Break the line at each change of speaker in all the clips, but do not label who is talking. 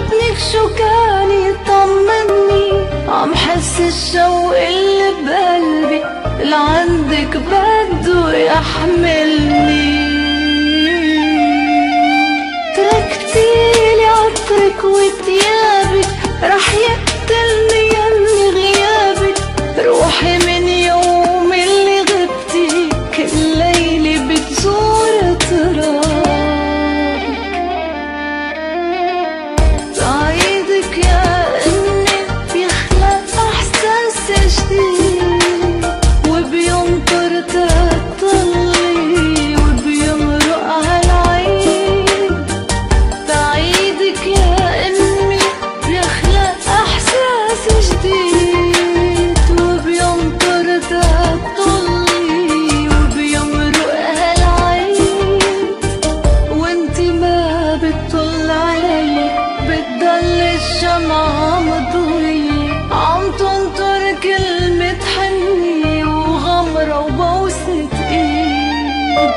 ابنك شو كان يطمني، عم حس الشوق اللي بقلبي لعندك بده يحملني. تركتيلي عطرك وتيابك رح يقتلني يمي غيابك، روحي من يوم اللي غبتي كل ليلة بتزور ترابك. بعيدك يا امي بيخلق احساس جديد، وبينطر تطلي وبيمرق هالعيد. بعيدك يا امي بيخلق احساس جديد، وبينطر تطلي وبيمرق هالعيد. وانتي ما بتطل علي، بتضل الشمعة مضوية، عم تنطر كلمة حنية وغمرة وبوسة ايد.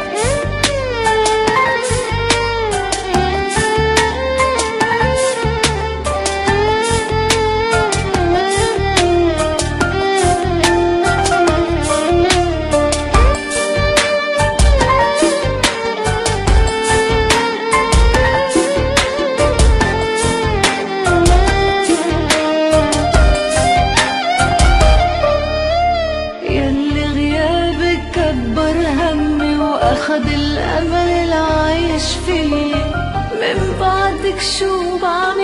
يلي غيابك كبر همي واخد الامل العايش فيه، من بعدك شو بعمل